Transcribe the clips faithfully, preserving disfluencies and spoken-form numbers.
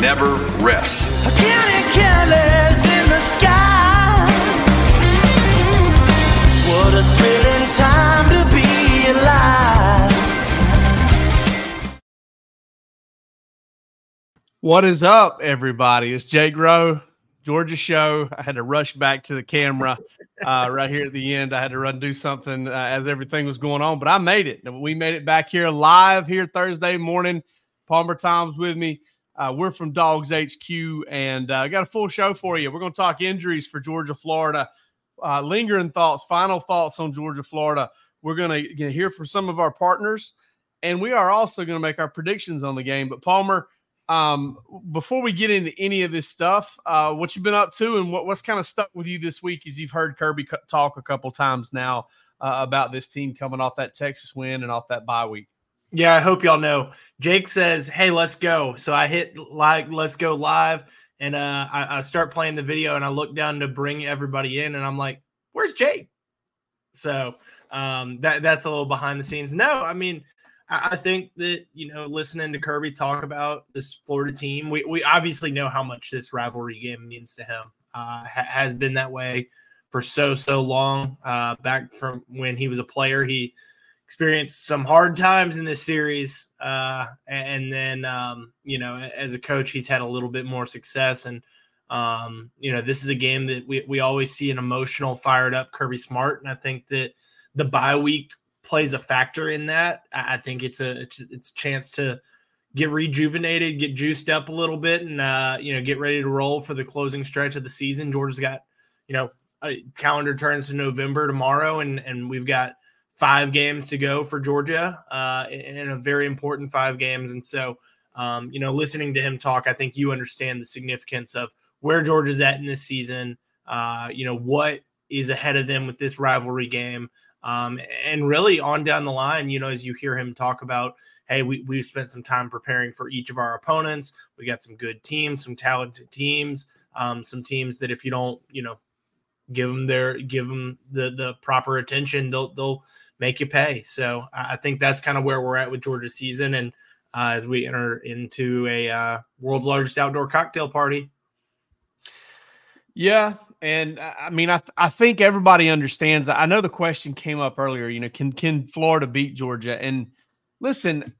never rests. Counting careless in the sky. What a thrilling time to be alive. What is up, everybody? It's Jake Rowe, Georgia Show. I had to rush back to the camera uh, right here at the end. I had to run do something uh, as everything was going on, but I made it. We made it back here live here Thursday morning. Palmer Tom's with me. Uh, we're from Dogs H Q, and I uh, got a full show for you. We're going to talk injuries for Georgia, Florida, uh, lingering thoughts, final thoughts on Georgia, Florida. We're going to hear from some of our partners, and we are also going to make our predictions on the game. But Palmer, Um, before we get into any of this stuff, uh, what you've been up to and what, what's kind of stuck with you this week is you've heard Kirby talk a couple times now uh, about this team coming off that Texas win and off that bye week. Yeah, I hope y'all know. Jake says, hey, let's go. So I hit like, let's go live, and uh, I, I start playing the video, and I look down to bring everybody in, and I'm like, where's Jake? So um, that that's a little behind the scenes. No, I mean, I think that, you know, listening to Kirby talk about this Florida team, we, we obviously know how much this rivalry game means to him. Uh, ha- has been that way for so, so long. Uh, back from when he was a player, he experienced some hard times in this series. Uh, and then, um, you know, as a coach, he's had a little bit more success. And, um, you know, this is a game that we, we always see an emotional, fired up Kirby Smart. And I think that the bye week plays a factor in that. I think it's a it's, it's a chance to get rejuvenated, get juiced up a little bit, and uh, you know, get ready to roll for the closing stretch of the season. Georgia's got, you know, a calendar turns to November tomorrow, and and we've got five games to go for Georgia, uh, and a very important five games. And so, um, you know, listening to him talk, I think you understand the significance of where Georgia's at in this season. Uh, you know, what is ahead of them with this rivalry game. Um, and really on down the line, you know, as you hear him talk about, hey, we, we've spent some time preparing for each of our opponents. We got some good teams, some talented teams, um, some teams that if you don't, you know, give them their, give them the, the proper attention, they'll, they'll make you pay. So I think that's kind of where we're at with Georgia's season. And uh, as we enter into a uh, world's largest outdoor cocktail party. Yeah. And I mean, I th- I think everybody understands. I know the question came up earlier, you know, can, can Florida beat Georgia? And listen,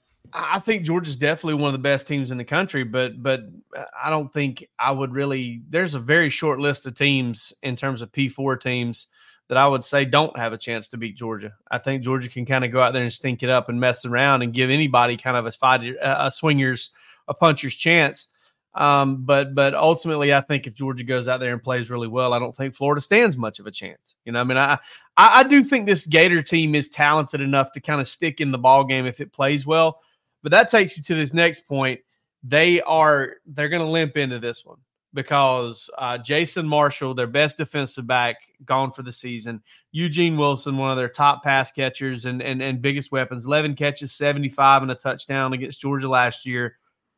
I think Georgia's definitely one of the best teams in the country, but, but I don't think I would really, there's a very short list of teams in terms of P four teams that I would say don't have a chance to beat Georgia. I think Georgia can kind of go out there and stink it up and mess around and give anybody kind of a fighter, a swinger's, a puncher's chance. Um, but but ultimately, I think if Georgia goes out there and plays really well, I don't think Florida stands much of a chance. You know, I mean, I I, I do think this Gator team is talented enough to kind of stick in the ball game if it plays well. But that takes you to this next point. They are they're going to limp into this one because uh, Jason Marshall, their best defensive back, gone for the season. Eugene Wilson, one of their top pass catchers and and and biggest weapons, eleven catches, seventy-five and a touchdown against Georgia last year.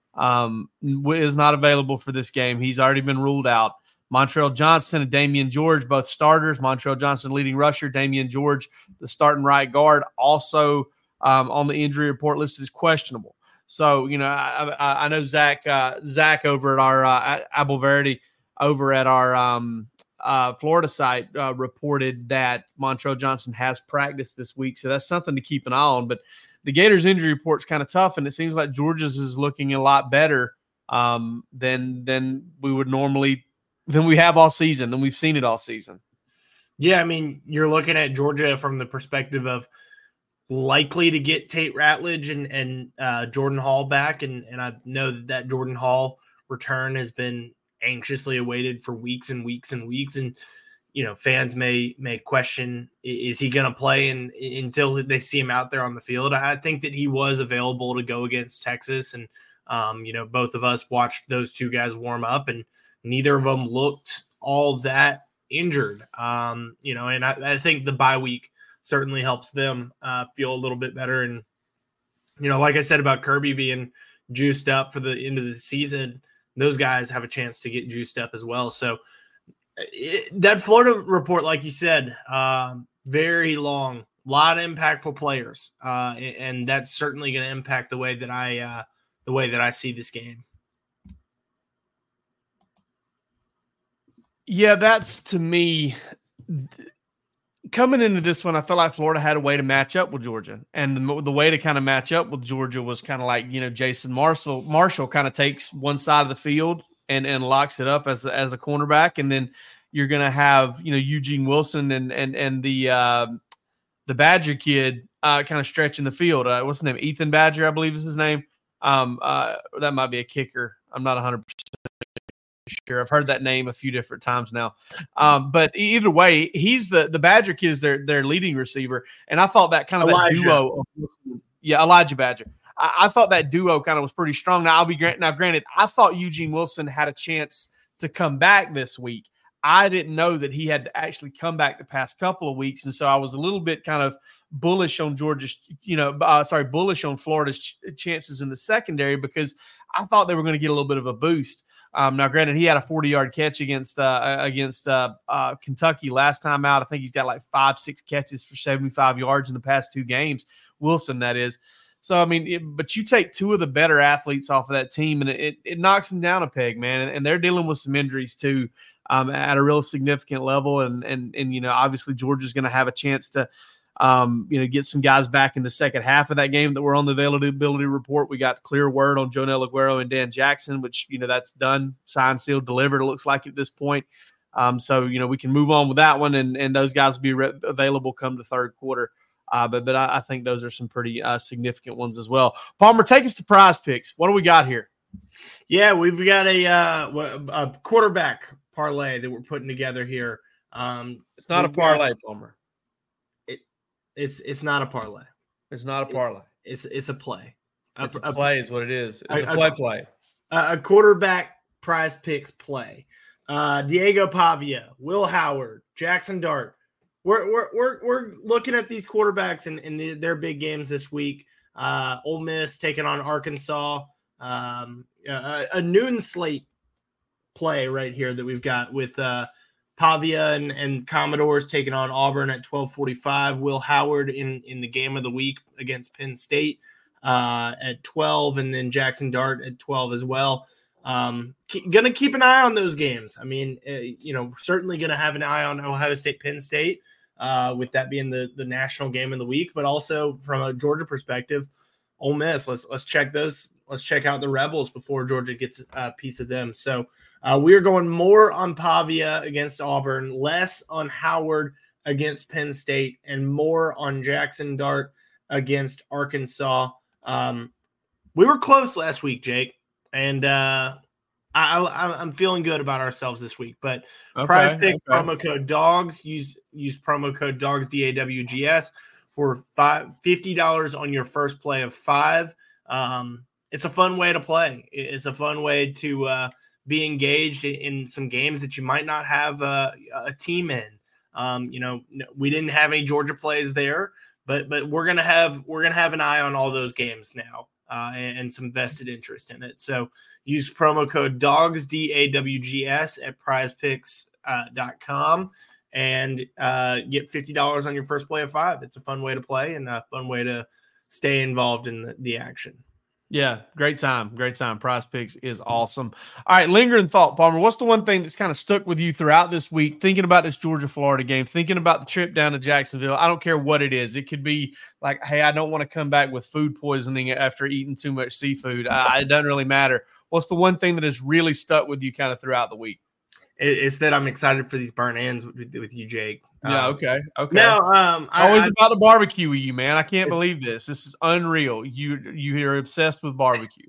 Um, is not available for this game. He's already been ruled out. Montrell Johnson and Damian George, both starters. Montrell Johnson, leading rusher. Damian George, the starting right guard, also um, on the injury report list is questionable. So, you know, I, I, I know Zach, uh, Zach over at our uh, Abel Verity over at our um, uh, Florida site uh, reported that Montrell Johnson has practiced this week. So that's something to keep an eye on. But the Gators injury report's kind of tough, and it seems like Georgia's is looking a lot better um, than than we would normally than we have all season, than we've seen it all season. Yeah, I mean, you're looking at Georgia from the perspective of likely to get Tate Ratledge and and uh, Jordan Hall back, and and I know that that Jordan Hall return has been anxiously awaited for weeks and weeks and weeks, and you know, fans may may question, is he going to play in, until they see him out there on the field? I think that he was available to go against Texas. And, um, you know, both of us watched those two guys warm up, and neither of them looked all that injured. Um, you know, and I, I think the bye week certainly helps them uh, feel a little bit better. And, you know, like I said about Kirby being juiced up for the end of the season, those guys have a chance to get juiced up as well. So, It, that Florida report, like you said, uh, very long, a lot of impactful players, uh, and, and that's certainly going to impact the way that I, uh, the way that I see this game. Yeah, that's to me th- coming into this one. I felt like Florida had a way to match up with Georgia, and the, the way to kind of match up with Georgia was kind of like, you know, Jason Marshall. Marshall kind of takes one side of the field and and locks it up as a, as a cornerback, and then you're going to have, you know, Eugene Wilson and and and the uh, the Badger kid uh, kind of stretching the field. Uh, what's his name? Ethan Badger, I believe is his name. Um, uh, that might be a kicker. I'm not one hundred percent sure. I've heard that name a few different times now. Um, but either way, he's the the Badger kid is their their leading receiver, and I thought that kind of Elijah. that duo. Of, yeah, Elijah Badger. I, I thought that duo kind of was pretty strong. Now I'll be grant now granted, I thought Eugene Wilson had a chance to come back this week. I didn't know that he had to actually come back the past couple of weeks, and so I was a little bit kind of bullish on Georgia's, you know, uh, sorry, bullish on Florida's ch- chances in the secondary because I thought they were going to get a little bit of a boost. Um, now, granted, he had a forty-yard catch against uh, against uh, uh, Kentucky last time out. I think he's got like five, six catches for seventy-five yards in the past two games. Wilson, that is. So, I mean, it, but you take two of the better athletes off of that team, and it, it knocks them down a peg, man. And, and they're dealing with some injuries too. Um, at a real significant level. And, and, and, you know, obviously Georgia's going to have a chance to, um, you know, get some guys back in the second half of that game that were on the availability report. We got clear word on Jonell Aguero and Dan Jackson, which, you know, that's done, signed, sealed, delivered. It looks like at this point. Um, so, you know, we can move on with that one, and, and those guys will be re- available come the third quarter. Uh, but, but I, I think those are some pretty uh, significant ones as well. Palmer, take us to Prize Picks. What do we got here? Yeah, we've got a, uh, a quarterback parlay that we're putting together here. Um, it's not a parlay, got, Palmer. It, it's it's not a parlay. It's not a parlay. It's it's, it's a play. It's a, a play, a, is what it is. It's a, a play, play. A, a quarterback Prize Picks play. Uh, Diego Pavia, Will Howard, Jackson Dart. We're we're we're we're looking at these quarterbacks in, in the, their big games this week. Uh, Ole Miss taking on Arkansas. Um, a, a noon slate play right here that we've got with uh, Pavia and, and Commodores taking on Auburn at twelve forty-five. Will Howard in, in the game of the week against Penn State uh, at twelve, and then Jackson Dart at twelve as well. Um, keep, gonna keep an eye on those games. I mean, uh, you know, certainly gonna have an eye on Ohio State, Penn State, uh, with that being the the national game of the week, but also from a Georgia perspective, Ole Miss. Let's let's check those. Let's check out the Rebels before Georgia gets a piece of them. So. Uh, we are going more on Pavia against Auburn, less on Howard against Penn State, and more on Jackson Dart against Arkansas. Um, we were close last week, Jake, and uh, I, I, I'm feeling good about ourselves this week. But okay, Prize Picks okay. promo code DOGS. Use use promo code DOGS, D A W G S, for five, fifty dollars on your first play of five. Um, it's a fun way to play. It's a fun way to uh, – be engaged in, in some games that you might not have a, a team in. Um, you know, we didn't have any Georgia plays there, but but we're gonna have we're gonna have an eye on all those games now uh, and, and some vested interest in it. So use promo code DOGS, D A W G S, at prize picks dot com and uh, get fifty dollars on your first play of five. It's a fun way to play and a fun way to stay involved in the, the action. Yeah, great time. Great time. Prize Picks is awesome. All right, lingering thought, Palmer. What's the one thing that's kind of stuck with you throughout this week, thinking about this Georgia-Florida game, thinking about the trip down to Jacksonville? I don't care what it is. It could be like, hey, I don't want to come back with food poisoning after eating too much seafood. Uh, it doesn't really matter. What's the one thing that has really stuck with you kind of throughout the week? It's that I'm excited for these burn ends with, with you, Jake. Yeah, um, okay, okay. Now, um, I, always I, about the barbecue with you, man. I can't believe this. This is unreal. You you are obsessed with barbecue.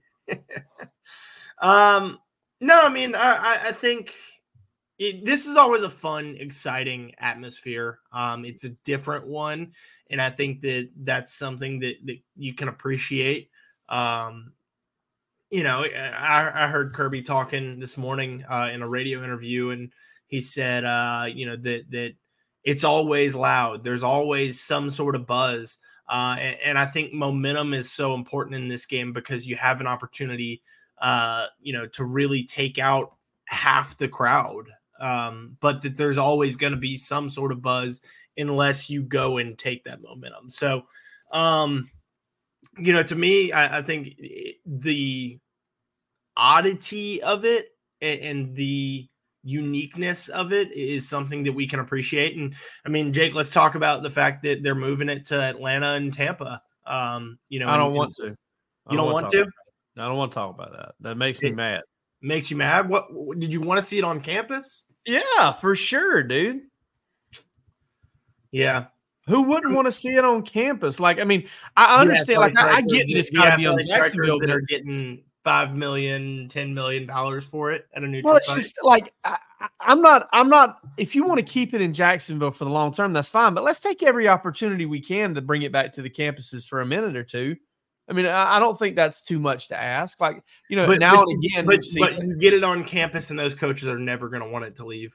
um, no, I mean, I I think it, this is always a fun, exciting atmosphere. Um, it's a different one, and I think that that's something that that you can appreciate. Um. You know, I, I heard Kirby talking this morning uh, in a radio interview, and he said, uh, you know, that that it's always loud. There's always some sort of buzz. Uh, and, and I think momentum is so important in this game because you have an opportunity, uh, you know, to really take out half the crowd. Um, but that there's always going to be some sort of buzz unless you go and take that momentum. So, um, you know, to me, I, I think the oddity of it and, and the uniqueness of it is something that we can appreciate. And I mean, Jake, let's talk about the fact that they're moving it to Atlanta and Tampa. Um, you know, I don't and, want to. I you don't, don't want to? I don't want to talk about that. That makes me It mad. Makes you mad? What did you want to see it on campus? Yeah, for sure, dude. Yeah. Who wouldn't want to see it on campus? Like, I mean, I understand. Like, I, I get that it's got to be on Jacksonville. That are getting five million, ten million dollars for it at a neutral well, it's site. just like I, I'm not. I'm not. If you want to keep it in Jacksonville for the long term, that's fine. But let's take every opportunity we can to bring it back to the campuses for a minute or two. I mean, I, I don't think that's too much to ask. Like, you know, but, now but, and again, but, seen, but you get it on campus, and those coaches are never going to want it to leave.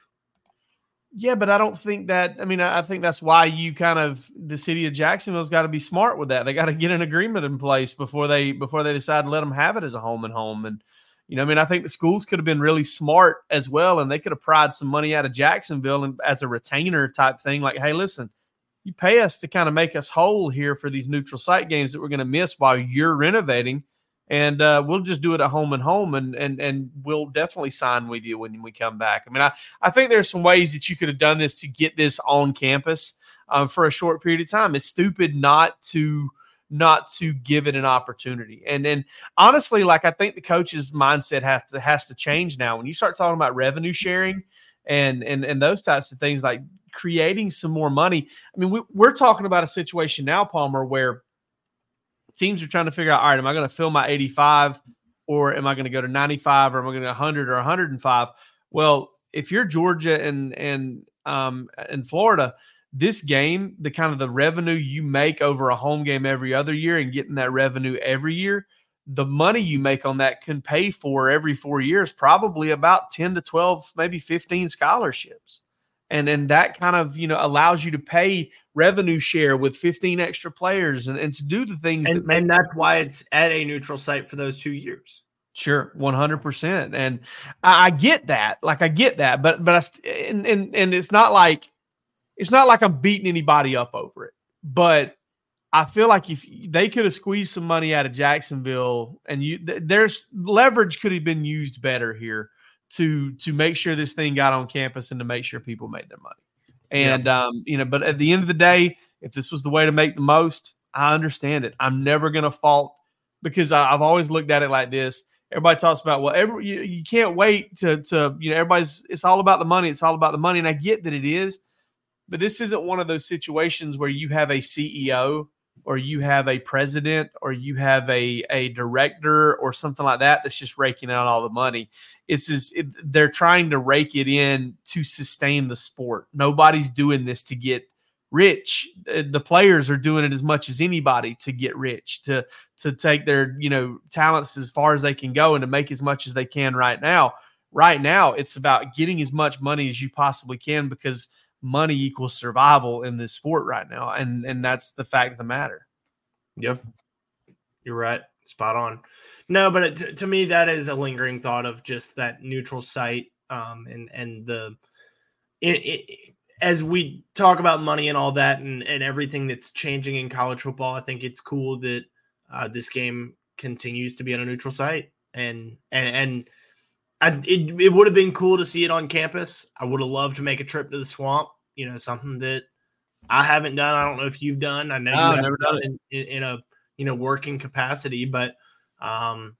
Yeah, but I don't think that. I mean, I, I think that's why you kind of the city of Jacksonville's got to be smart with that. They got to get an agreement in place before they before they decide to let them have it as a home and home. And you know, I mean, I think the schools could have been really smart as well, and they could have pried some money out of Jacksonville and as a retainer type thing. Like, hey, listen, you pay us to kind of make us whole here for these neutral site games that we're going to miss while you're renovating. And uh, we'll just do it at home and home, and and and we'll definitely sign with you when we come back. I mean, I, I think there's some ways that you could have done this to get this on campus um, for a short period of time. It's stupid not to not to give it an opportunity. And then honestly, like I think the coach's mindset has to has to change now. When you start talking about revenue sharing and and and those types of things, like creating some more money. I mean, we, we're talking about a situation now, Palmer, where teams are trying to figure out, all right, am I going to fill my eighty-five or am I going to go to ninety-five or am I going to one hundred or one hundred five? Well, if you're Georgia and and um and Florida, this game, the kind of the revenue you make over a home game every other year and getting that revenue every year, the money you make on that can pay for every four years, probably about ten to twelve, maybe fifteen scholarships. And and that kind of, you know, allows you to pay revenue share with fifteen extra players and, and to do the things. And, that make, and that's why it's at a neutral site for those two years. Sure, one hundred percent. And I, I get that. Like, I get that. But but I, and, and, and it's not like it's not like I'm beating anybody up over it. But I feel like if they could have squeezed some money out of Jacksonville and you th- there's leverage could have been used better here to to make sure this thing got on campus and to make sure people made their money. And, yeah. um, you know, but at the end of the day, if this was the way to make the most, I understand it. I'm never going to fault because I, I've always looked at it like this. Everybody talks about, well, every, you, you can't wait to, to, you know, everybody's, it's all about the money. It's all about the money. And I get that it is, but this isn't one of those situations where you have a C E O or you have a president or you have a, a director or something like that that's just raking out all the money. It's just, it, they're trying to rake it in to sustain the sport. Nobody's doing this to get rich. The players are doing it as much as anybody to get rich, to, to take their, you know, talents as far as they can go and to make as much as they can right now. Right now, it's about getting as much money as you possibly can because money equals survival in this sport right now. And, and that's the fact of the matter. Yep. You're right. Spot on. No, but it, to, to me, that is a lingering thought of just that neutral site. Um, and, and the, it, it, as we talk about money and all that and, and everything that's changing in college football, I think it's cool that uh, this game continues to be on a neutral site. And, and, and I, it, it would have been cool to see it on campus. I would have loved to make a trip to the Swamp, you know, something that I haven't done. I don't know if you've done. I know no, you I've haven't never done done it in, in, in a, you know, working capacity, but um,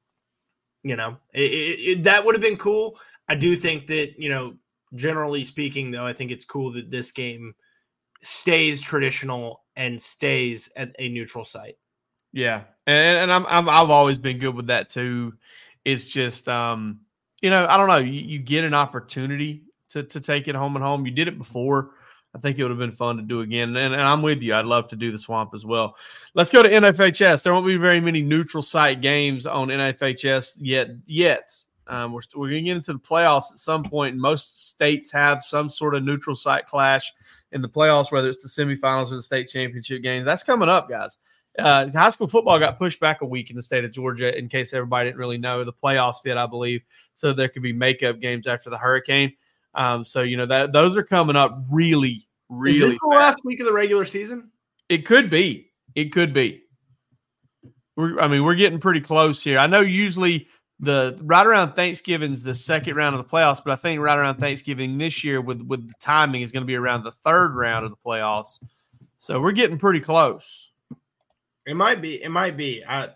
you know, it, it, it, that would have been cool. I do think that, you know, generally speaking, though, I think it's cool that this game stays traditional and stays at a neutral site. Yeah. And, and I'm, I'm, I've always been good with that too. It's just, um, you know, I don't know. You, you get an opportunity to, to take it home and home. You did it before. I think it would have been fun to do again. And, and I'm with you. I'd love to do the Swamp as well. Let's go to N F H S. There won't be very many neutral site games on N F H S yet. Yet. Um, we're we're going to get into the playoffs at some point, and most states have some sort of neutral site clash in the playoffs, whether it's the semifinals or the state championship games. That's coming up, guys. Uh, high school football got pushed back a week in the state of Georgia, in case everybody didn't really know. The playoffs did, I believe, so there could be makeup games after the hurricane. Um, so, you know, that those are coming up really, really Is this the fast. last week of the regular season? It could be. It could be. We're, I mean, we're getting pretty close here. I know usually the right around Thanksgiving's the second round of the playoffs, but I think right around Thanksgiving this year with with the timing is going to be around the third round of the playoffs. So we're getting pretty close. It might be. It might be. I,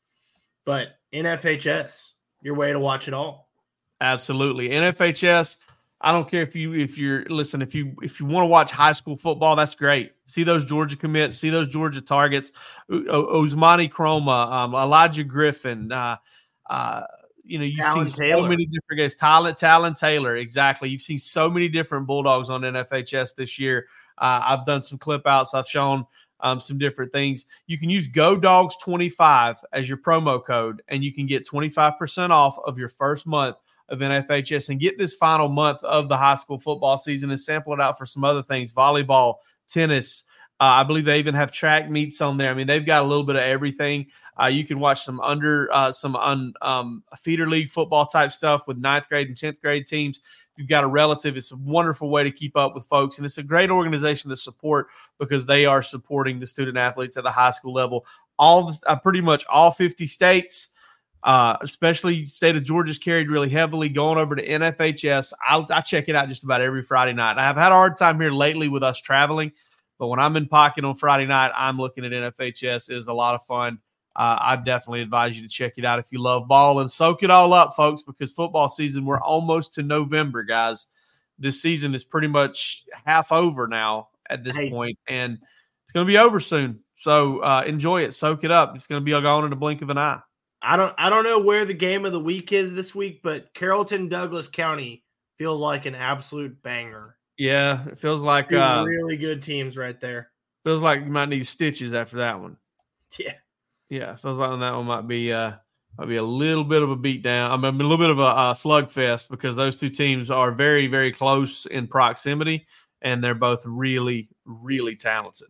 but N F H S, your way to watch it all. Absolutely. N F H S, I don't care if you if you're listen, if you if you want to watch high school football, that's great. See those Georgia commits, see those Georgia targets, o- Osmani Chroma, um, Elijah Griffin, uh, uh, you know, you've Talon seen Taylor. so many different guys. Talent, Talon Taylor, exactly. You've seen so many different Bulldogs on N F H S this year. Uh, I've done some clip outs. I've shown um, some different things. You can use Go Dogs twenty-five as your promo code, and you can get twenty-five percent off of your first month of N F H S and get this final month of the high school football season and sample it out for some other things, volleyball, tennis. Uh, I believe they even have track meets on there. I mean, they've got a little bit of everything. Uh, you can watch some under uh, some un, um, feeder league football type stuff with ninth grade and tenth grade teams. If you've got a relative, it's a wonderful way to keep up with folks. And it's a great organization to support because they are supporting the student athletes at the high school level. All the, uh, pretty much all fifty states, uh, especially state of Georgia's carried really heavily. Going over to N F H S, I'll, I check it out just about every Friday night. I've had a hard time here lately with us traveling, but when I'm in pocket on Friday night, I'm looking at N F H S. It is a lot of fun. Uh, I definitely advise you to check it out if you love ball and soak it all up, folks, because football season, we're almost to November, guys. This season is pretty much half over now at this Hey. point, and it's going to be over soon. So uh, enjoy it. Soak it up. It's going to be gone in the blink of an eye. I don't I don't know where the game of the week is this week, but Carrollton Douglas County feels like an absolute banger. Yeah, it feels like Two uh, really good teams right there. feels like you might need stitches after that one. Yeah. Yeah, feels like that one might be uh, might be a little bit of a beatdown. I mean, a little bit of a, a slugfest because those two teams are very, very close in proximity, and they're both really, really talented.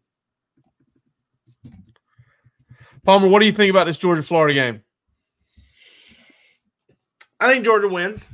Palmer, what do you think about this Georgia-Florida game? I think Georgia wins.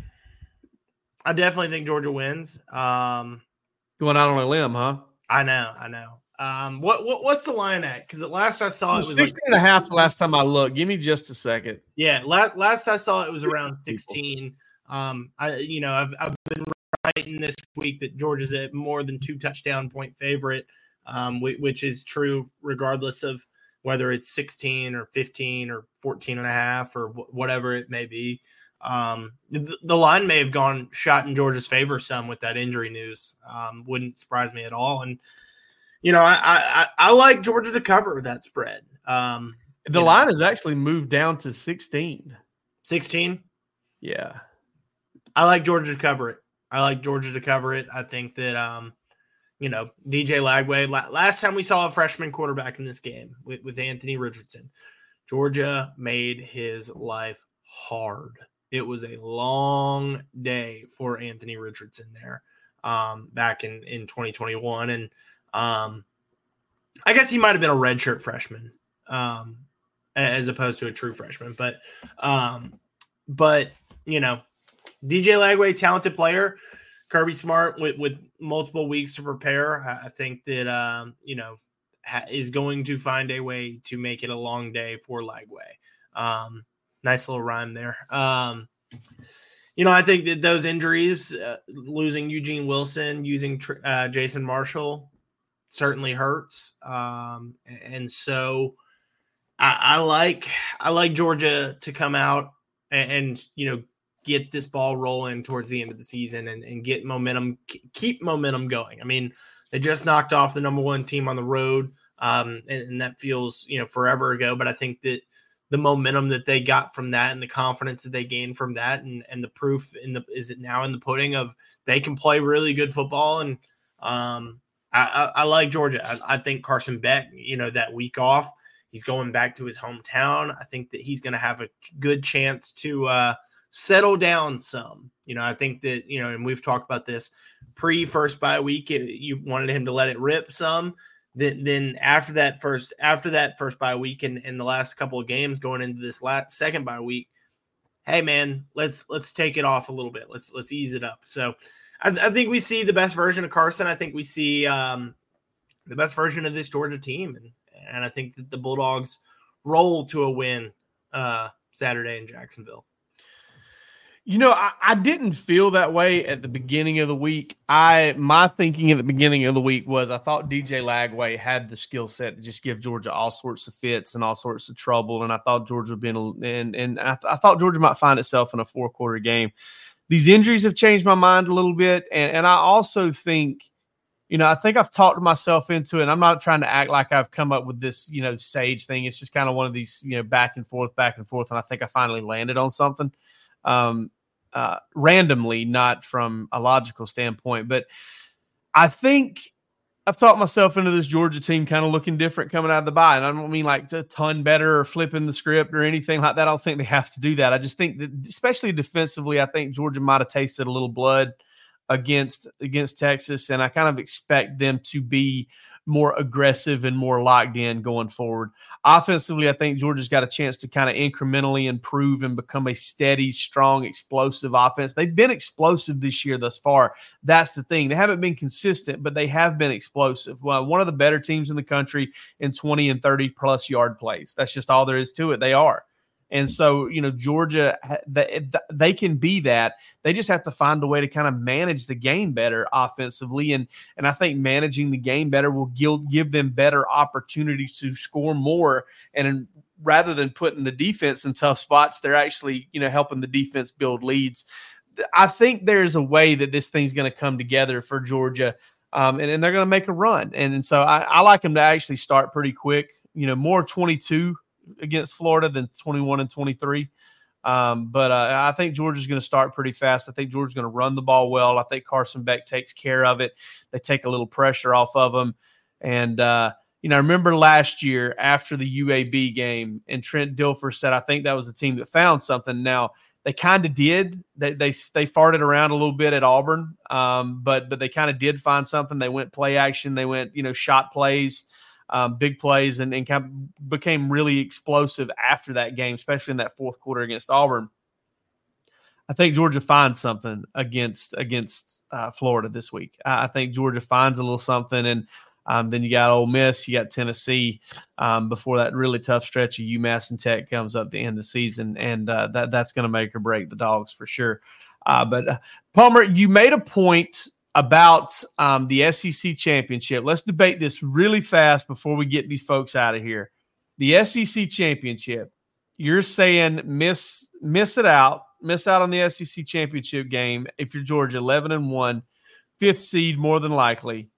I definitely think Georgia wins. Um, Going out on a limb, huh? I know, I know. Um, what, what what's the line at? Because at last I saw it It was was like, sixteen and a half the last time I looked. Give me just a second. yeah. Last last I saw it was around sixteen. Um, I you know I've I've been writing this week that Georgia's a more than two touchdown point favorite, um, which, which is true regardless of whether it's sixteen or fifteen or fourteen and a half or wh- whatever it may be. Um, the, the line may have gone shot in Georgia's favor some with that injury news. Um, wouldn't surprise me at all. And you know, I I, I like Georgia to cover that spread. Um, The line has actually moved down to sixteen. sixteen. Yeah. I like Georgia to cover it. I like Georgia to cover it. I think that, um, you know, D J Lagway, la- last time we saw a freshman quarterback in this game with, with Anthony Richardson, Georgia made his life hard. It was a long day for Anthony Richardson there um, back in, in twenty twenty-one. And um, I guess he might have been a redshirt freshman um, as opposed to a true freshman. But, um, but you know, D J Lagway, talented player. Kirby Smart with, with multiple weeks to prepare. I, I think that, um, you know, ha- is going to find a way to make it a long day for Lagway. Um, nice little rhyme there. Um, you know, I think that those injuries, uh, losing Eugene Wilson, using uh, Jason Marshall certainly hurts. Um, and so I, I like, I like Georgia to come out and, and you know, get this ball rolling towards the end of the season and, and get momentum, keep momentum going. I mean, they just knocked off the number one team on the road, um, and, and that feels, you know, forever ago. But I think that the momentum that they got from that and the confidence that they gained from that and, and the proof in the is it now in the pudding of they can play really good football. And um, I, I, I like Georgia. I, I think Carson Beck, you know, that week off, he's going back to his hometown. I think that he's going to have a good chance to uh, – settle down some. You know, I think that, you know, and we've talked about this pre first bye week, it, you wanted him to let it rip some. Then, then after that first, after that first bye week and, and the last couple of games going into this last second bye week, hey man, let's, let's take it off a little bit. Let's, let's ease it up. So I, I think we see the best version of Carson. I think we see um, the best version of this Georgia team. And, and I think that the Bulldogs roll to a win uh, Saturday in Jacksonville. You know, I, I didn't feel that way at the beginning of the week. I my thinking at the beginning of the week was I thought D J Lagway had the skill set to just give Georgia all sorts of fits and all sorts of trouble, and I thought Georgia would be in a, and and I, th- I thought Georgia might find itself in a four quarter game. These injuries have changed my mind a little bit, and and I also think, you know, I think I've talked myself into it. And I'm not trying to act like I've come up with this, you know, sage thing. It's just kind of one of these, you know, back and forth, back and forth, and I think I finally landed on something. Um, Uh, randomly, not from a logical standpoint. But I think I've talked myself into this Georgia team kind of looking different coming out of the bye. And I don't mean like a ton better or flipping the script or anything like that. I don't think they have to do that. I just think that, especially defensively, I think Georgia might have tasted a little blood against against Texas. And I kind of expect them to be more aggressive and more locked in going forward. Offensively, I think Georgia's got a chance to kind of incrementally improve and become a steady, strong, explosive offense. They've been explosive this year thus far. That's the thing. They haven't been consistent, but they have been explosive. Well, one of the better teams in the country in twenty and thirty plus yard plays. That's just all there is to it. They are. And so, you know, Georgia, they can be that. They just have to find a way to kind of manage the game better offensively. And and I think managing the game better will give, give them better opportunities to score more. And rather than putting the defense in tough spots, they're actually, you know, helping the defense build leads. I think there's a way that this thing's going to come together for Georgia, um, and, and they're going to make a run. And, and so I, I like them to actually start pretty quick, you know, more twenty-two against Florida than twenty-one and twenty-three. Um, but uh, I think Georgia's going to start pretty fast. I think Georgia's going to run the ball well. I think Carson Beck takes care of it. They take a little pressure off of them. And, uh, you know, I remember last year after the U A B game, and Trent Dilfer said, I think that was the team that found something. Now, they kind of did. They, they they farted around a little bit at Auburn, um, but but they kind of did find something. They went play action. They went, you know, shot plays. Um, big plays, and, and kind of became really explosive after that game, especially in that fourth quarter against Auburn. I think Georgia finds something against against uh, Florida this week. I, I think Georgia finds a little something, and um, then you got Ole Miss, you got Tennessee um, before that really tough stretch of UMass and Tech comes up the end of the season, and uh, that that's going to make or break the Dogs for sure. Uh, but uh, Palmer, you made a point about um, the S E C championship. Let's debate this really fast before we get these folks out of here. The S E C championship, you're saying miss miss it out, miss out on the S E C championship game if you're Georgia, eleven and one, fifth seed more than likely.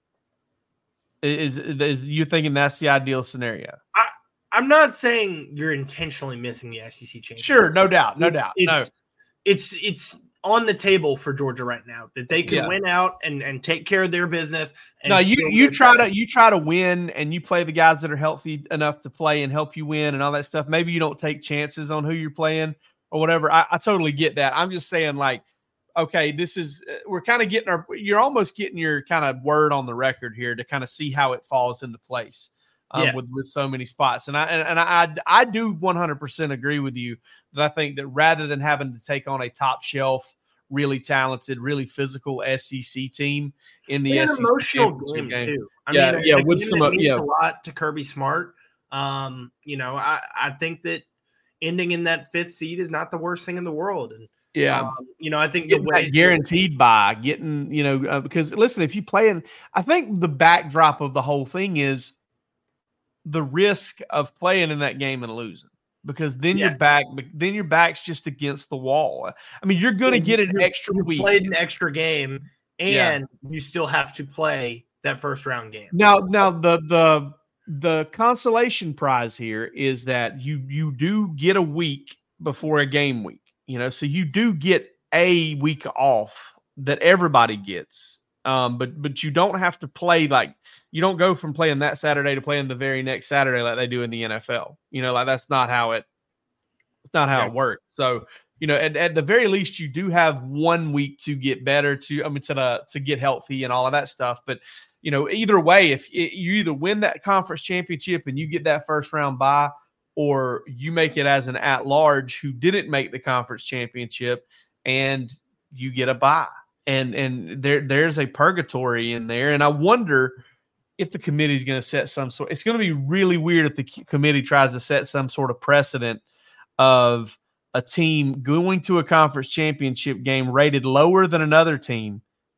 Is, is you thinking that's the ideal scenario? I, I'm not saying you're intentionally missing the S E C championship. Sure, no doubt, no it's, doubt. It's, no. it's it's on the table for Georgia right now that they can yeah. win out and, and take care of their business. And no, you you try better. to you try to win, and you play the guys that are healthy enough to play and help you win and all that stuff. Maybe you don't take chances on who you're playing or whatever. I, I totally get that. I'm just saying, like, okay, this is we're kind of getting our. You're almost getting your kind of word on the record here to kind of see how it falls into place. Um, yes. with, with so many spots. And I and, and I I do one hundred percent agree with you that I think that rather than having to take on a top shelf, really talented, really physical S E C team in the an S E C emotional championship game, game. too. I yeah, mean, yeah, a with game some that uh, means yeah, a lot to Kirby Smart. Um, you know, I, I think that ending in that fifth seed is not the worst thing in the world. And yeah, um, you know, I think getting the way that guaranteed by getting, you know, uh, because listen, if you play in, I think the backdrop of the whole thing is the risk of playing in that game and losing. Because then yes. you're back, then your back's just against the wall. I mean, you're going to get an you extra you week. Played an extra game, and yeah. you still have to play that first round game. Now, now the the the consolation prize here is that you you do get a week before a game week. You know, so you do get a week off that everybody gets. Um, but but you don't have to play like you don't go from playing that Saturday to playing the very next Saturday like they do in the N F L. You know, like that's not how it it's not how yeah. it works. So, you know, at, at the very least, you do have one week to get better, to I mean to the, to get healthy and all of that stuff. But you know, either way, if it, you either win that conference championship and you get that first round bye, or you make it as an at large who didn't make the conference championship and you get a bye. And and there there's a purgatory in there. And I wonder if the committee is going to set some sort. It's going to be really weird if the committee tries to set some sort of precedent of a team going to a conference championship game rated lower than another team,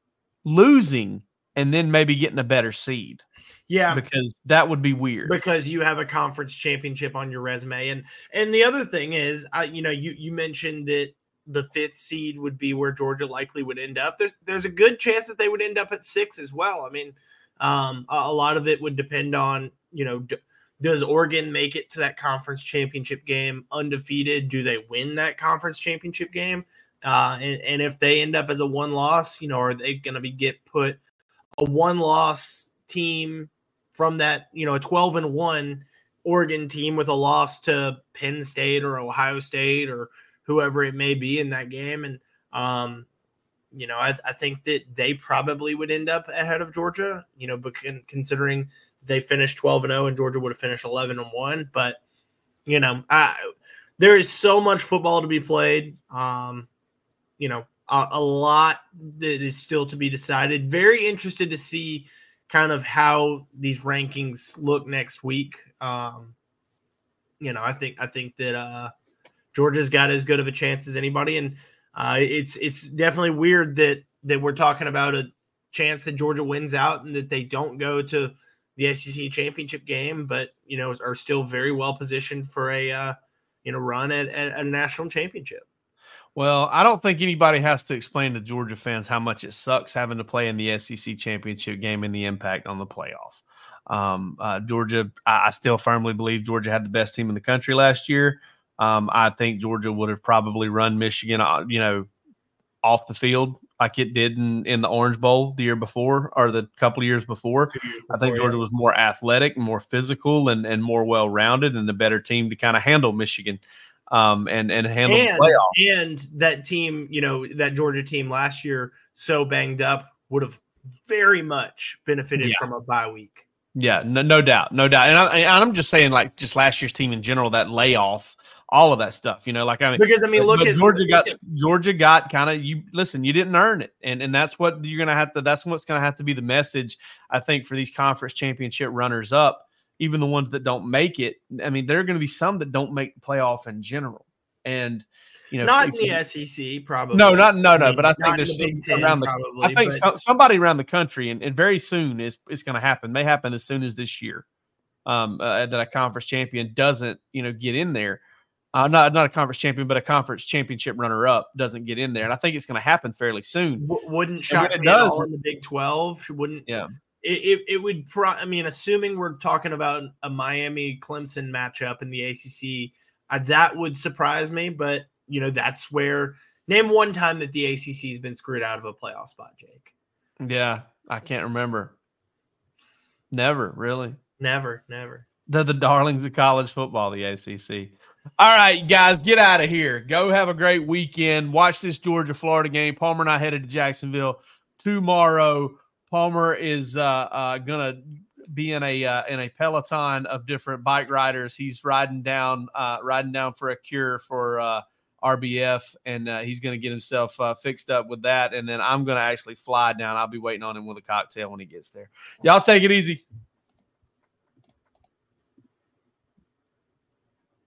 losing, and then maybe getting a better seed. Yeah, because that would be weird. Because you have a conference championship on your resume, and and the other thing is, I you know you you mentioned that the fifth seed would be where Georgia likely would end up. There's there's a good chance that they would end up at six as well. I mean, um, a, a lot of it would depend on you know d- does Oregon make it to that conference championship game undefeated? Do they win that conference championship game? Uh, and and if they end up as a one loss, you know, are they going to be get put a one loss team from that, you know, a twelve and one Oregon team with a loss to Penn State or Ohio State or whoever it may be in that game. And, um, you know, I, I think that they probably would end up ahead of Georgia, you know, but considering they finished twelve and oh and Georgia would have finished eleven and one. But, you know, I, there is so much football to be played. Um, you know, a, a lot that is still to be decided. Very interested to see kind of how these rankings look next week. Um, you know, I think I think that uh, Georgia's got as good of a chance as anybody, and uh, it's it's definitely weird that that we're talking about a chance that Georgia wins out and that they don't go to the S E C championship game, but you know are still very well positioned for a uh, you know run at, at a national championship. Well, I don't think anybody has to explain to Georgia fans how much it sucks having to play in the S E C championship game and the impact on the playoff. Um, uh, Georgia, I, I still firmly believe Georgia had the best team in the country last year. Um, I think Georgia would have probably run Michigan, uh, you know, off the field like it did in, in the Orange Bowl the year before or the couple of years before. Years before I think Georgia yeah. was more athletic, more physical, and, and more well-rounded and a better team to kind of handle Michigan. Um, and, and handle and, the playoff. And that team, you know, that Georgia team last year, so banged up, would have very much benefited yeah. from a bye week. Yeah, no, no doubt, no doubt. And, I, and I'm just saying, like, just last year's team in general, that layoff, all of that stuff, you know, like I mean, because I mean, look at Georgia look got at, Georgia got kind of you. Listen, you didn't earn it, and and that's what you're gonna have to. That's what's gonna have to be the message, I think, for these conference championship runners up. Even the ones that don't make it, I mean, there are going to be some that don't make the playoff in general, and you know, not in the S E C, probably. No, not no, no. I mean, but I think there's some ten, around the. probably, I think but, some, somebody around the country, and, and very soon is is going to happen. May happen as soon as this year, um, uh, that a conference champion doesn't, you know, get in there. Uh, not not a conference champion, but a conference championship runner up doesn't get in there, and I think it's going to happen fairly soon. W- wouldn't shock it me does, at all in the Big twelve. Wouldn't yeah. It, it, it would, pro- I mean, assuming we're talking about a Miami Clemson matchup in the A C C, uh, that would surprise me. But, you know, that's where, name one time that the A C C has been screwed out of a playoff spot, Jake. Yeah, I can't remember. Never, really. Never, never. They're the darlings of college football, the A C C. All right, guys, get out of here. Go have a great weekend. Watch this Georgia-Florida game. Palmer and I headed to Jacksonville tomorrow. Palmer is uh, uh, gonna be in a uh, in a peloton of different bike riders. He's riding down uh, riding down for a cure for uh, R B F, and uh, he's gonna get himself uh, fixed up with that. And then I'm gonna actually fly down. I'll be waiting on him with a cocktail when he gets there. Y'all take it easy.